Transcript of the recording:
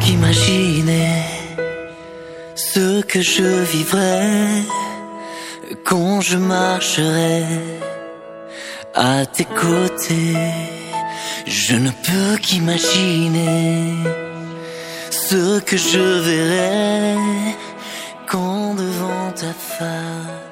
qu'imaginer ce que je vivrais quand je marcherai à tes côtés. Je ne peux qu'imaginer ce que je verrai quand devant ta face